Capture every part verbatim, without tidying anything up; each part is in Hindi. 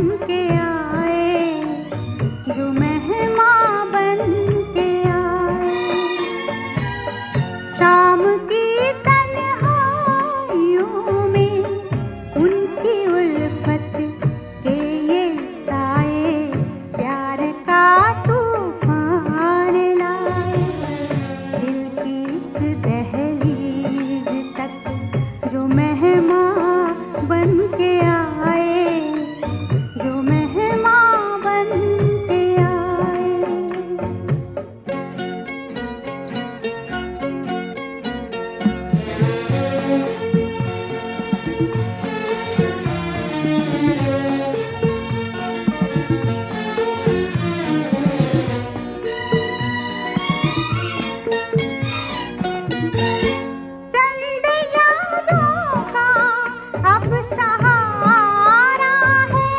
के आए, जो मेहमान बन के आए। शाम की तन्हाइयों में उनकी उल्फत के ये साए प्यार का तूफान लाए। दिल की इस दहलीज तक जो मेहमान बन के आए, जो मेहमान बन के आए। चंद यादों का अब सहारा है,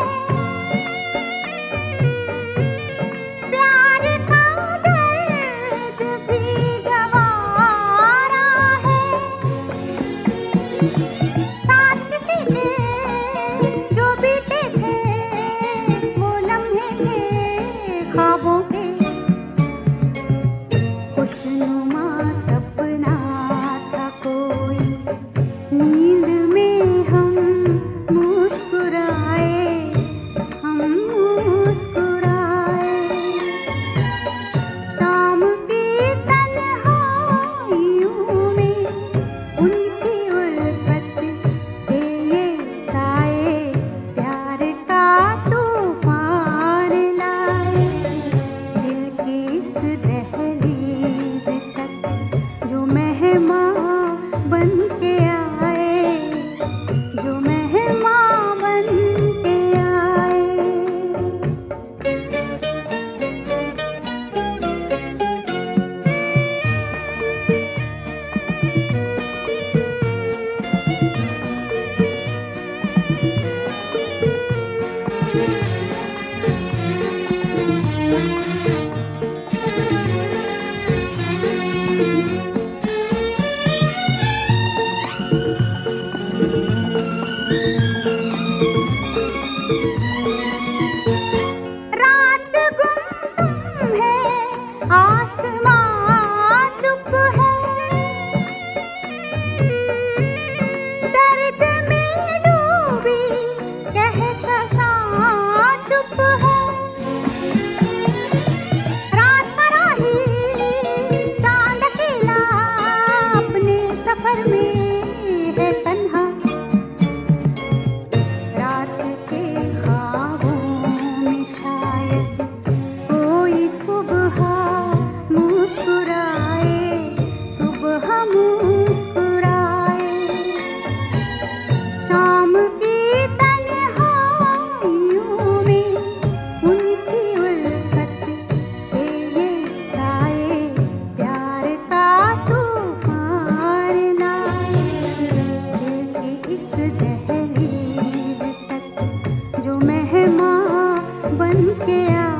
प्यार का दर्द भी गवारा है। साथ किसी के जो बीते थे वो लम्हे थे ख्वाबों के, खुशनुमा सपना था कोई। नींद में हम मुस्कुराए, हम मुस्कुराए। शाम की तन्हाइयों में उनकी उल्फत के ये साए प्यार का तूफान लाए। दिल की इस दहलीज तक जो मेहमान बन के आए, जो मेहमान बन के आए। रात गुमसुम है, आसमां चुप है, दर्द में डूबी कहकशां चुप है। रात का राही चांद अकेला अपने सफर में है तन्हा। रात के ख्वाबों में शायद कोई सुबह मुस्कुराए, सुबह मुस्कुराए। शाम की तन्हाइयों में उनकी उल्फत के ये साए प्यार का तूफान लाए। दिल की इस दहलीज तक जो मेहमान बन के आए।